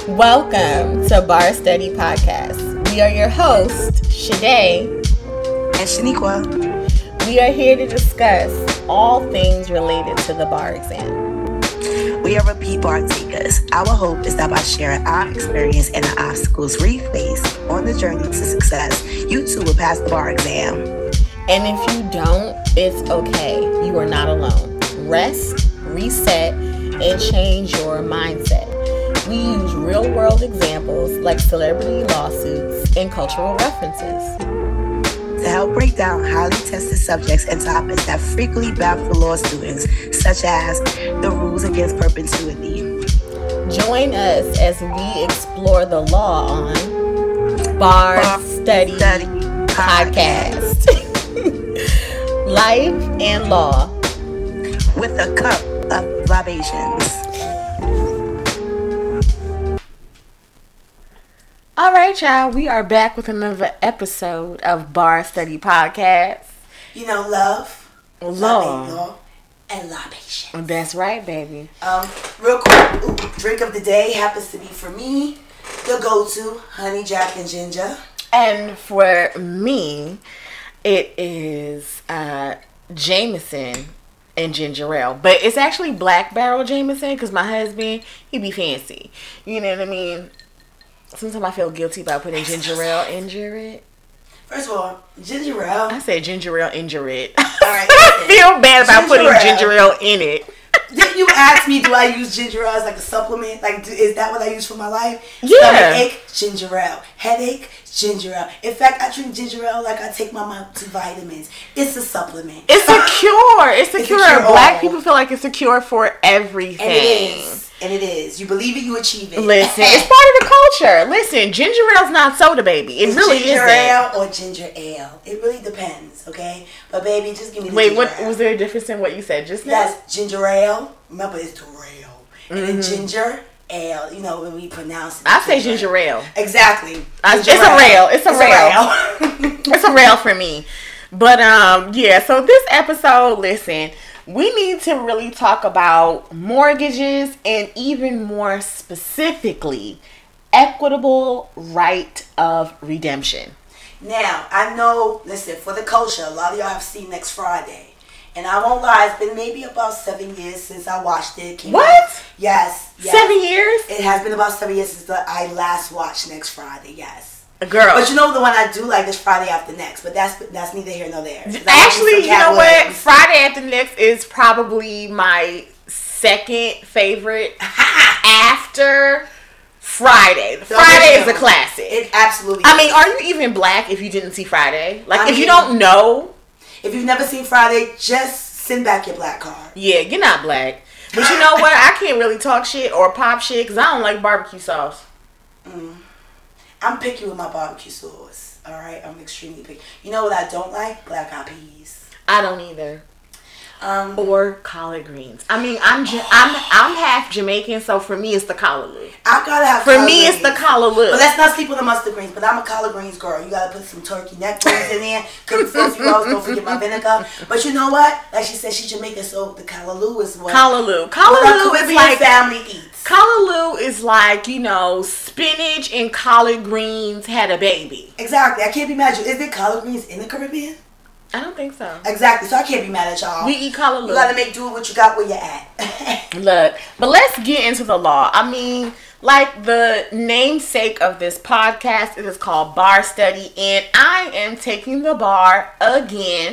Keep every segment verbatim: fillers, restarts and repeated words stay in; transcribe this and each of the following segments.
Welcome to Bar Study Podcast. We are your hosts, Shade and Shaniqua. We are here to discuss all things related to the bar exam. We are repeat bar takers. Our hope is that by sharing our experience and the obstacles we face on the journey to success, you too will pass the bar exam. And if you don't, it's okay. You are not alone. Rest, reset, and change your mindset. We use real-world examples like celebrity lawsuits and cultural references to help break down highly tested subjects and topics that frequently baffle law students, such as the rules against perpetuity. Join us as we explore the law on Bar, Bar Study, Study Podcast. Life and law with a cup of libations. All right, y'all. We are back with another episode of Bar Study Podcast. You know, love, law, law, and libations. That's right, baby. Um, real quick, ooh, drink of the day happens to be for me the go-to honey jack and ginger, and for me, it is uh, Jameson and ginger ale, but it's actually Black Barrel Jameson because my husband, he be fancy. You know what I mean? Sometimes I feel guilty about putting ginger ale in it. First of all, ginger ale. I said ginger ale in it. All right. I feel bad about ginger putting ale. ginger ale in it. Didn't you ask me, do I use ginger ale as like a supplement? Like, do, is that what I use for my life? Yeah. Stomach ginger ale. Headache, ginger ale. In fact, I drink ginger ale like I take my multivitamins. It's a supplement. It's a cure. It's a it's cure. A cure Black all. people feel like it's a cure for everything. And it is. And it is. You believe it, you achieve it. Listen, it's part of the culture. Listen, ginger ale's not soda, baby. It it's really isn't. Ginger ale or ginger ale. It really depends, okay? But baby, just give me the Wait, ginger what ale. was there a difference in what you said just now? Yes, ginger ale. Remember, it's the rail. And Mm-hmm. then ginger ale. You know, when we pronounce it. I say ginger ale. Exactly. I, Ginger it's a rail. It's a it's rail. A rail. It's a rail for me. But um, yeah. So this episode, listen, we need to really talk about mortgages and even more specifically, equitable right of redemption. Now, I know, listen, for the culture, a lot of y'all have seen Next Friday. And I won't lie, it's been maybe about seven years since I watched it. Came What? Out. Yes, yes. Seven years? It has been about seven years since I last watched Next Friday, yes. Girl. But you know the one I do like is Friday After Next, but that's that's neither here nor there. Actually, you know what? Friday After Next is probably my second favorite after Friday. Friday is a classic. It absolutely I is. mean, are you even black if you didn't see Friday? Like, I if mean, you don't know. If you've never seen Friday, just send back your black card. Yeah, you're not black. But you know what? I can't really talk shit or pop shit because I don't like barbecue sauce. Mm. I'm picky with my barbecue sauce. All right, I'm extremely picky. You know what I don't like? Black eyed peas. I don't either. Um, or collard greens. I mean, I'm ja- I'm I'm half Jamaican, so for me it's the collard. I gotta have. For me, greens. it's the collard. But let's not sleep on the mustard greens. But I'm a collard greens girl. You gotta put some turkey neck bones in there. Cook filthy rolls. Don't forget my vinegar. But you know what? Like she said, she's Jamaican, so the callaloo is what. Callaloo. What Callaloo our is Caribbean like family eats. Callaloo is like, you know, spinach and collard greens had a baby. Exactly. I can't be mad at you. Is there collard greens in the Caribbean? I don't think so. Exactly. So I can't be mad at y'all. We eat callaloo. You gotta make do with what you got where you're at. Look, but let's get into the law. I mean, like the namesake of this podcast, it is called Bar Study, and I am taking the bar again,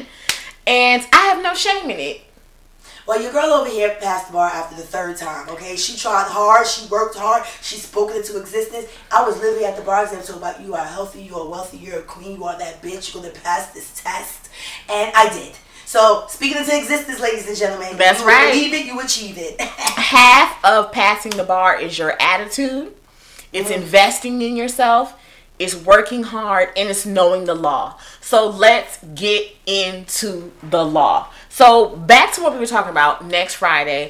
and I have no shame in it. Well, your girl over here passed the bar after the third time, okay? She tried hard. She worked hard. She spoke it into existence. I was literally at the bar exam talking about you are healthy, you are wealthy, you're a queen, you are that bitch, you're going to pass this test. And I did. So, speaking into existence, ladies and gentlemen. That's you right. believe it, you achieve it. Half of passing the bar is your attitude. It's mm. investing in yourself. It's working hard, and it's knowing the law. So let's get into the law. So back to what we were talking about next Friday.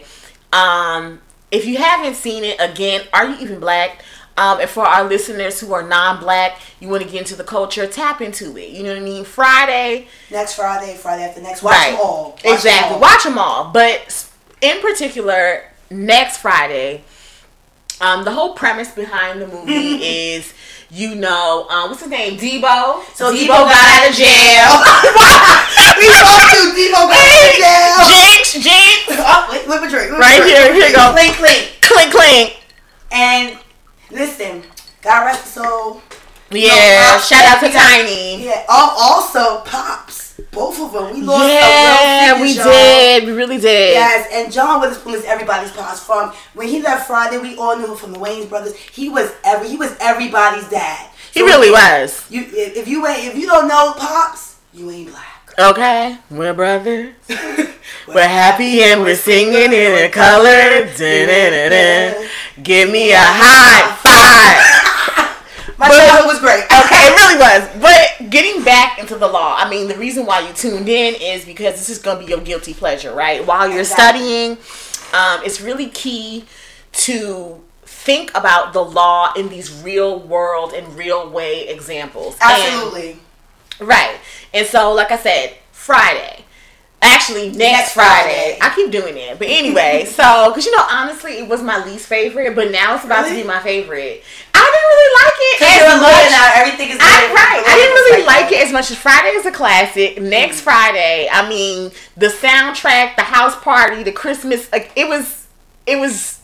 Um, if you haven't seen it, again, are you even black? Um, and for our listeners who are non-black, you want to get into the culture, tap into it. You know what I mean? Friday. Next Friday, Friday after next. Watch right. them all. Watch exactly. them all. Watch them all. But in particular, next Friday, Um, the whole premise behind the movie is, you know, um, what's his name? Debo. So Debo, Debo got, got out of jail. We both knew Debo got out of jail. Jinx, Jinx. Oh, wait, let me drink. Let me Right drink. here, here you go. Clink, clink. Clink, clink. And listen, God rest his soul. Yeah, No, shout out to we got- Tiny. Yeah, al- also Pops. Both of them. We lost Yeah, a real we figure, y'all. did. We really did. Yes, and John Witherspoon is everybody's Pops. From when he left Friday, we all knew him from the Wayans brothers. He was every he was everybody's dad. He So really if- was. You if, if you ain't if you don't know Pops, you ain't black. Okay, we're brothers. We're happy and we're singing in a color. Da-da-da-da. Give me a high five. My But- childhood was great. Okay, it really was. But getting back into the law, I mean, the reason why you tuned in is because this is going to be your guilty pleasure, right? While you're Exactly. studying, um, it's really key to think about the law in these real world and real way examples. And- Absolutely. right. And so, like I said, Friday. Actually, next, Next Friday. Friday. I keep doing it. But anyway, so, because, you know, honestly, it was my least favorite, but now it's about Really? to be my favorite. I didn't really like it Because as you're a lawyer much. now, everything is I, good. right. I didn't really It's like it as much as Friday is a classic. Next Friday, I mean, the soundtrack, the house party, the Christmas, like, it was, it was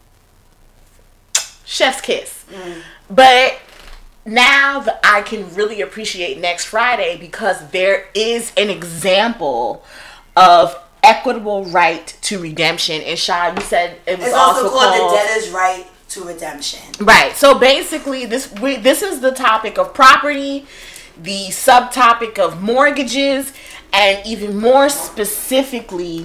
chef's kiss. Mm. But now that I can really appreciate Next Friday because there is an example of equitable right to redemption. And Sha, you said it was It's also, also called, called the debtor's right to redemption. right. So basically, this we, this is the topic of property, the subtopic of mortgages, and even more specifically,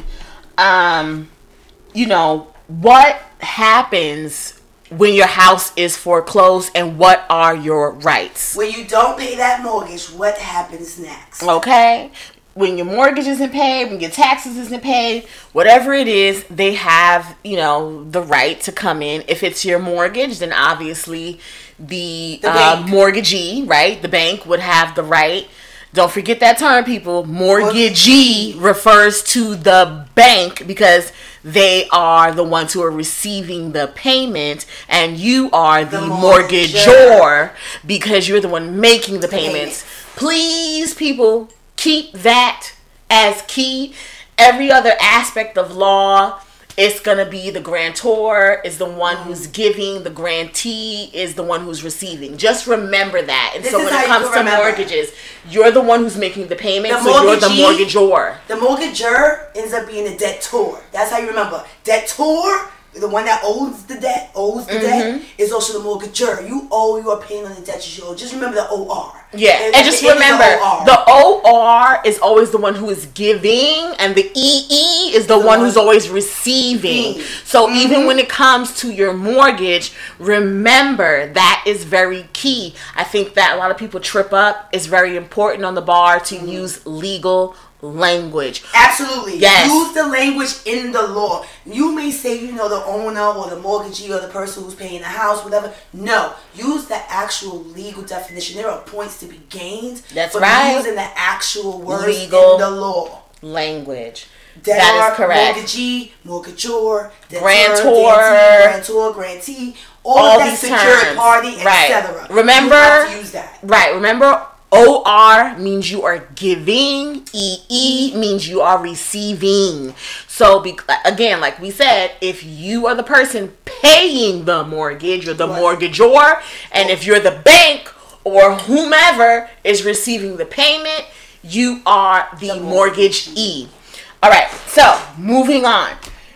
um, you know, what happens when your house is foreclosed and what are your rights. When you don't pay that mortgage, what happens next? Okay? When your mortgage isn't paid, when your taxes isn't paid, whatever it is, they have, you know, the right to come in. If it's your mortgage, then obviously the, The uh, bank. mortgagee, right? The bank would have the right. Don't forget that term, people. Mortgagee refers to the bank because they are the ones who are receiving the payment, and you are the, The mortgagor mortgagor. because you're the one making the payments. payments. Please, people, keep that as key. Every other aspect of law, it's going to be the grantor is the one who's giving, the grantee is the one who's receiving. Just remember that. And This so is when how it you comes can to remember. mortgages, you're the one who's making the payment, The so you're the mortgagee- mortgagor. The mortgagor ends up being the debtor. That's how you remember. Debtor, the one that owes the debt, owes the Mm-hmm. debt, is also the mortgagor. You owe, you are paying on the debt you owe. Just remember the O R. Yeah, and, at just the end is remember, O R. the O R is always the one who is giving, and the E E is the, The one one- who's always receiving. Mm. So Mhm. even when it comes to your mortgage, remember that is very key. I think that a lot of people trip up. It's very important on the bar to Mm. use legal language. Absolutely. Yes. Use the language in the law. You may say you know the owner or the mortgagee or the person who's paying the house, whatever. No. Use the actual legal definition. There are points to be gained. That's from right. using the actual words Legal in the law. Language. Debtor, That is correct. mortgagee, mortgagor, debtor, Grantor. grantee, grantor, grantee, all, All of that these secured terms. party, Right. et cetera. Remember- you have to use that. Right, remember O R means you are giving, E E means you are receiving. So be, again, like we said, if you are the person paying the mortgage, you're the Right. mortgagor, and if you're the bank or whomever is receiving the payment, you are the, The mortgagee. All right, so moving on.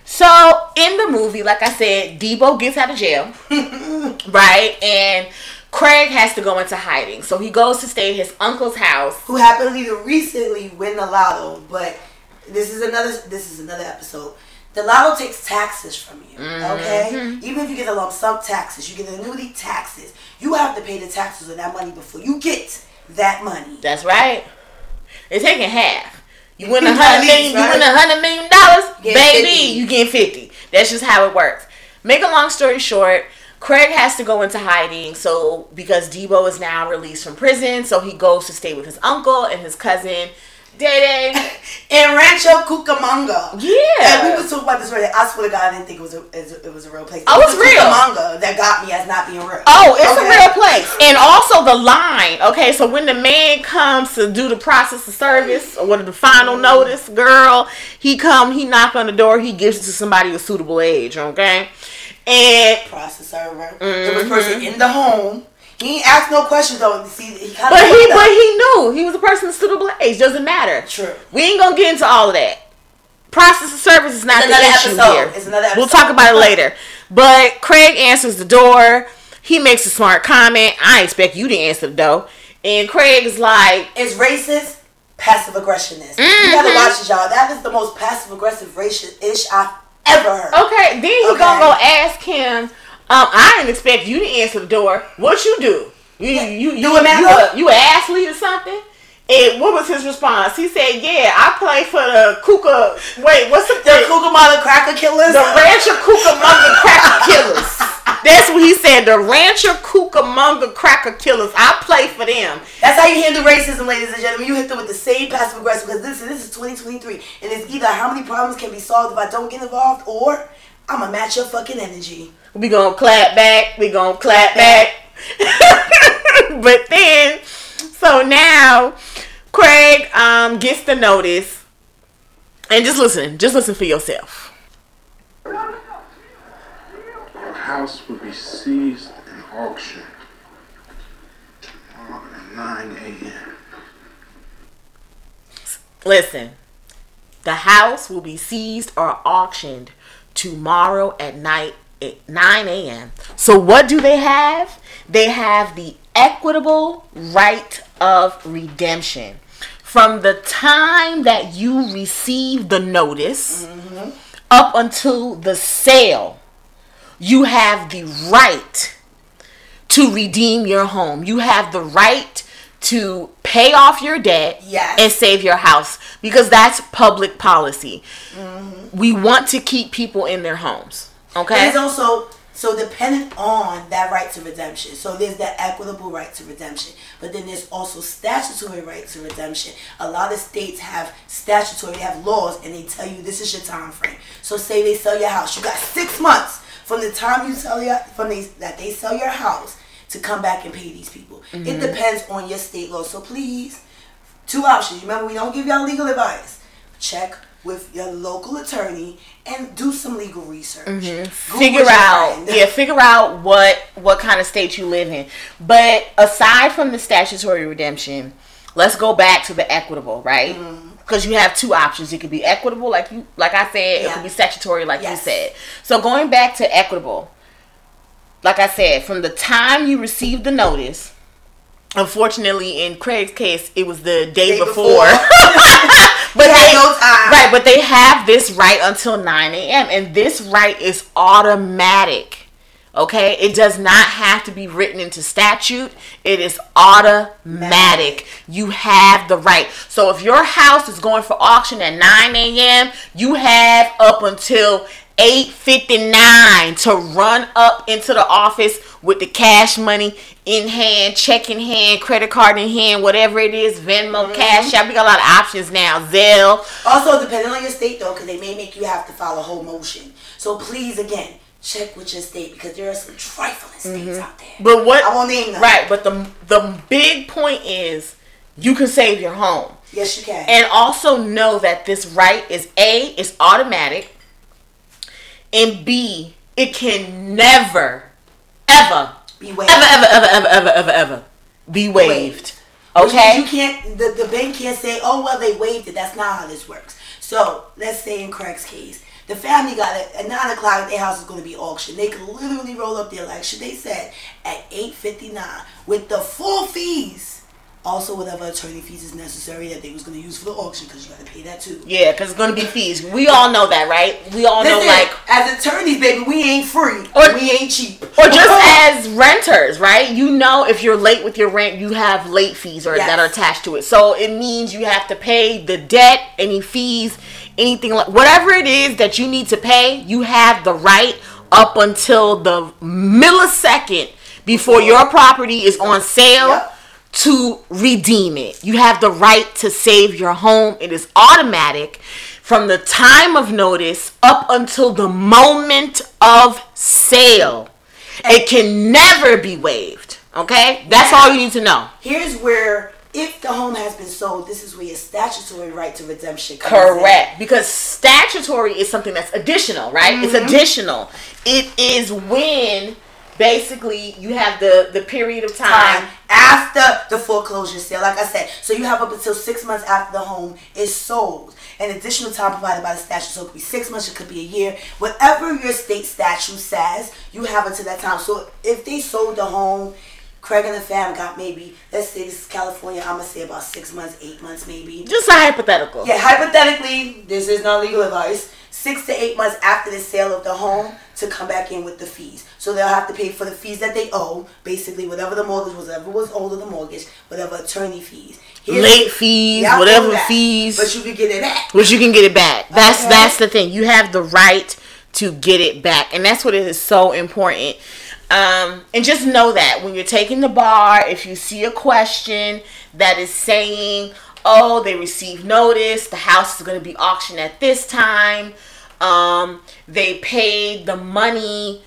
So in the movie, like I said, Debo gets out of jail, right? And Craig has to go into hiding. So he goes to stay at his uncle's house. Who happened to recently win the lotto, but this is another this is another episode. The lotto takes taxes from you, okay? Mm-hmm. Even if you get a lump sum taxes, you get annuity taxes. You have to pay the taxes on that money before you get that money. That's right. They're taking half. You win a At hundred least, million, you right? win a hundred million dollars, Get baby, fifty. you get fifty. That's just how it works. Make a long story short, Craig has to go into hiding, so because Debo is now released from prison, so he goes to stay with his uncle and his cousin Day Day. In Rancho Cucamonga. Yeah. And we was talking about this earlier. I swear to God, I didn't think it was a, it was a real place. Oh, it's was real. Cucamonga that got me as not being real. Oh, it's okay. a real place. And also the line. Okay, so when the man comes to do the process of service, or what the final mm-hmm. notice, girl, he come, he knock on the door, he gives it to somebody of suitable age, okay? And process server. Mm-hmm. It was a person in the home. He ain't asked no questions though. See, he kind but he, but he knew he was a person of suitable age. Doesn't matter. True. We ain't gonna get into all of that. Process of service is not it's the issue episode. here. It's another episode. We'll talk about it later. But Craig answers the door. He makes a smart comment. I expect you to answer the door. And Craig is like, "It's racist, passive aggressiveness. Mm-hmm. You gotta watch it, y'all. That is the most passive aggressive racist ish I've ever heard." Okay, then he okay. gonna go ask him. Um, I didn't expect you to answer the door. What you do? You yeah. you you, do you, you, a, you an athlete or something? And what was his response? He said, "Yeah, I play for the Cuca. Wait, what's the the Cucamonga Cracker Killers? The Rancho Cucamonga Cracker Killers. That's what he said. The Rancho Cucamonga Cracker Killers. I play for them. That's how you handle racism, ladies and gentlemen. You hit them with the same passive aggressive because this this is twenty twenty-three, and it's either how many problems can be solved if I don't get involved, or I'm gonna match your fucking energy." We gonna clap back. We gonna clap back. But then, so now, Craig um gets the notice, and just listen, just listen for yourself. Our house will be seized and auctioned tomorrow at nine a.m. Listen, the house will be seized or auctioned tomorrow at night. At nine a.m. So what do they have? They have the equitable right of redemption. From the time that you receive the notice mm-hmm. up until the sale, you have the right to redeem your home. You have the right to pay off your debt yes. and save your house, because that's public policy. Mm-hmm. We want to keep people in their homes. Okay. And it's also so dependent on that right to redemption. So there's that equitable right to redemption, but then there's also statutory right to redemption. A lot of states have statutory, they have laws, and they tell you this is your time frame. So say they sell your house, you got six months from the time you sell your from the, that they sell your house to come back and pay these people. Mm-hmm. It depends on your state law. So please, two options. Remember, we don't give y'all legal advice. Check with your local attorney and do some legal research. Mm-hmm. Figure out, yeah, figure out what what kind of state you live in. But aside from the statutory redemption, let's go back to the equitable, right? Because mm-hmm. you have two options. It could be equitable, like you, like I said. Yeah. It could be statutory, like yes. you said. So going back to equitable, like I said, from the time you receive the notice. Unfortunately, in Craig's case, it was the day, day before. before. But they, they no time. Right, but they have this right until nine a.m. and this right is automatic. Okay? It does not have to be written into statute. It is automatic. Matic. You have the right. So if your house is going for auction at nine a.m., you have up until eight fifty-nine to run up into the office with the cash money in hand, check in hand, credit card in hand, whatever it is, Venmo, mm-hmm. Cash App. We got a lot of options now. Zelle. Also, depending on your state, though, because they may make you have to file a whole motion. So please, again, check with your state, because there are some trifling states mm-hmm. out there. But what? I won't name them. Right, but the the big point is you can save your home. Yes, you can. And also know that this right is A, it's automatic. And B, it can never, ever, be waived. Ever, ever, ever, ever, ever, ever, ever be waived. Okay? You can't, the, the bank can't say, oh, well, they waived it. That's not how this works. So, let's say in Craig's case, the family got it at nine o'clock, their house is going to be auctioned. They could literally roll up their election. They said at eight fifty-nine with the full fees. Also, whatever attorney fees is necessary that they was going to use for the auction, because you got to pay that too. Yeah, because it's going to be fees. We all know that, right? We all Listen, know, like... as attorneys, baby, we ain't free. Or we ain't cheap. Or just as renters, right? You know if you're late with your rent, you have late fees or yes. that are attached to it. So it means you have to pay the debt, any fees, anything like... Whatever it is that you need to pay, you have the right up until the millisecond before your property is on sale. Yep. to redeem it. You have the right to save your home. It is automatic from the time of notice up until the moment of sale. It can never be waived. Okay? That's all you need to know. Here's where, if the home has been sold, this is where your statutory right to redemption comes Correct. in. Because statutory is something that's additional, right? Mm-hmm. It's additional. It is when basically you have the, the period of time, time after the foreclosure sale. Like I said, so you have up until six months after the home is sold. An additional time provided by the statute. So it could be six months, it could be a year. Whatever your state statute says, you have until that time. So if they sold the home, Craig and the fam got maybe, let's say this is California, I'm going to say about six months, eight months maybe. Just a hypothetical. Yeah, hypothetically, this is not legal advice. Six to eight months after the sale of the home to come back in with the fees. So they'll have to pay for the fees that they owe, basically whatever the mortgage was, whatever was owed of the mortgage, whatever attorney fees. Here's late fees, yeah, whatever fees. But you can get it back. But you can get it back. That's okay. That's the thing. You have the right to get it back. And that's what is so important. Um, and just know that when you're taking the bar, if you see a question that is saying, oh, they received notice, the house is going to be auctioned at this time, um, they paid the money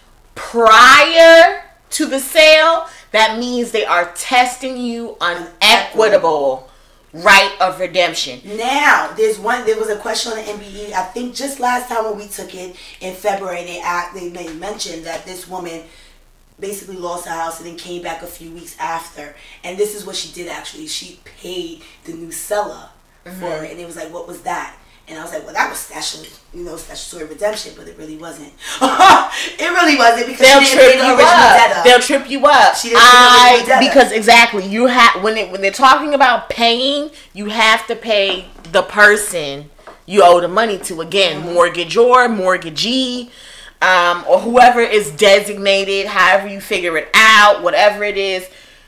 prior to the sale, that means they are testing you on equitable right of redemption. Now, there's one. There was a question on the N B E. I think just last time when we took it in February, they act, they made mention that this woman basically lost her house and then came back a few weeks after. And this is what she did actually. She paid the new seller mm-hmm. for it, and it was like, what was that? And I was like, well, that was statutory, you know, statutory redemption, but it really wasn't. It really wasn't because they'll she didn't trip pay the you original up. debtor. They'll trip you up. She didn't I, pay the original debtor. Because exactly, you have when it when they're talking about paying, you have to pay the person you owe the money to. Again, mm-hmm. mortgagor, mortgagee, um, or whoever is designated. However you figure it out, whatever it is.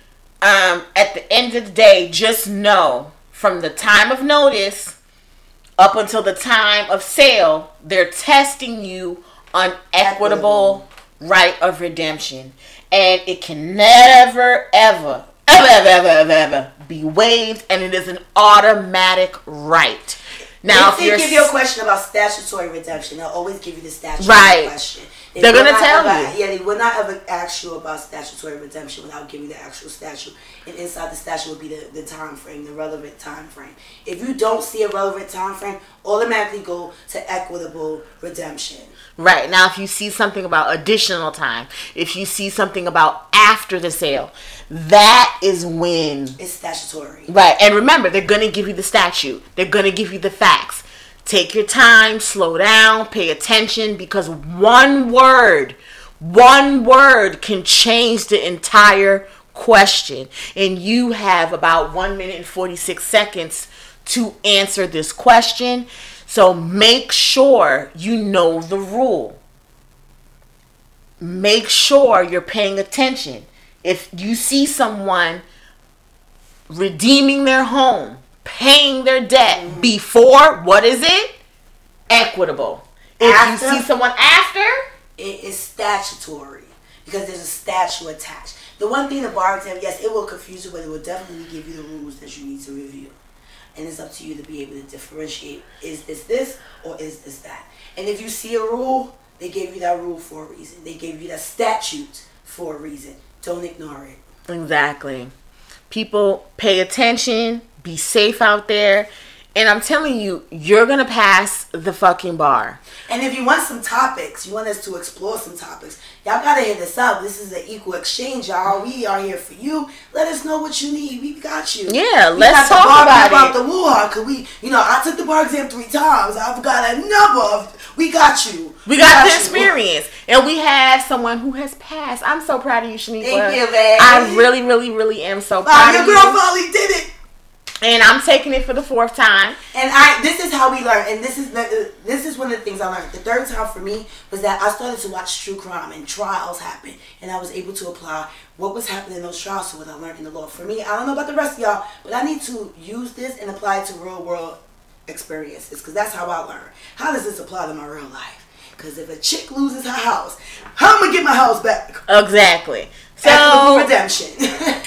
Um, at the end of the day, just know from the time of notice up until the time of sale, they're testing you on equitable, equitable right of redemption. And it can never, ever, ever, ever, ever, ever, ever be waived, and it is an automatic right. Now, if, if they you're give you a question about statutory redemption, they'll always give you the statutory right. question. They They're going to tell ever, you. Yeah, they will not ever ask you about statutory redemption without giving you the actual statute. And inside the statute will be the, the time frame, the relevant time frame. If you don't see a relevant time frame, automatically go to equitable redemption. Right. Now, if you see something about additional time, if you see something about after the sale, that is when it's statutory. Right. And remember, they're going to give you the statute. They're going to give you the facts. Take your time, slow down, pay attention, because one word, one word can change the entire question. And you have about one minute and forty-six seconds to answer this question. So make sure you know the rule. Make sure you're paying attention. If you see someone redeeming their home, paying their debt mm-hmm. before, what is it? Equitable. If after, you see someone after, it is statutory because there's a statute attached. The one thing the bar exam, yes, it will confuse you, but it will definitely give you the rules that you need to review. And it's up to you to be able to differentiate, is this this or is this that? And if you see a rule, they gave you that rule for a reason. They gave you that statute for a reason. Don't ignore it. Exactly. People, pay attention. Be safe out there. And I'm telling you, you're going to pass the fucking bar. And if you want some topics, you want us to explore some topics, y'all got to hit us up. This is an equal exchange, y'all. We are here for you. Let us know what you need. We got you. Yeah, we let's talk about, about it. the war. Cause we, you know, I took the bar exam three times. I've got a number of, we got you. We, we got, got the experience. You. And we have someone who has passed. I'm so proud of you, Shaniqua. Thank you, man. I really, really, really am so wow, proud your of you. Your girl finally did it. And I'm taking it for the fourth time. And I, this is how we learn. And this is the, this is one of the things I learned. The third time for me was that I started to watch true crime and trials happen. And I was able to apply what was happening in those trials to what I learned in the law. For me, I don't know about the rest of y'all, but I need to use this and apply it to real world experiences. Because that's how I learn. How does this apply to my real life? Because if a chick loses her house, how am I going to get my house back? Exactly. So, equitable redemption.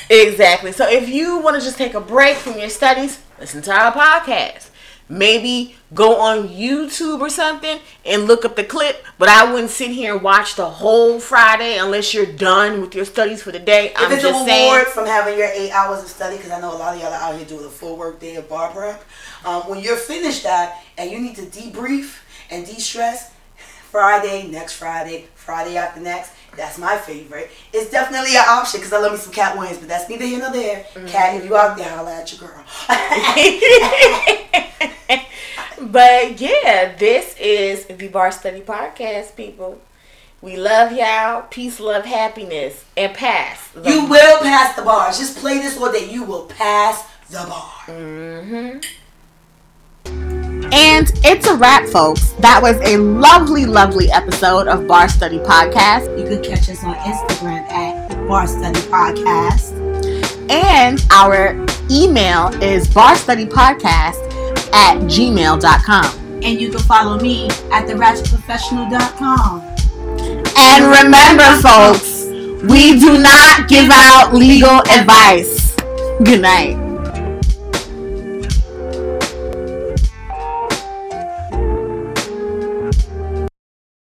Exactly. So if you want to just take a break from your studies, listen to our podcast. Maybe go on YouTube or something and look up the clip. But I wouldn't sit here and watch the whole Friday unless you're done with your studies for the day. If I'm it's just a reward saying, from having your eight hours of study, because I know a lot of y'all are out here doing a full work day of bar prep. Um, when you're finished that and you need to debrief and de-stress, Friday, next Friday, Friday after next, that's my favorite. It's definitely an option because I love me some Cat Williams, but that's neither here nor there. Mm-hmm. Cat, if you out there, holla at your girl. But yeah, this is the Bar Study Podcast, people. We love y'all. Peace, love, happiness, and pass. The you will pass the bars. Just play this one that you will pass the bar. Mm-hmm. And it's a wrap, folks. That was a lovely, lovely episode of Bar Study Podcast. You can catch us on Instagram at Bar Study Podcast. And our email is barstudypodcast at gmail dot com. And you can follow me at the ratchet professional dot com. And remember, folks, we do not give out legal advice. Good night.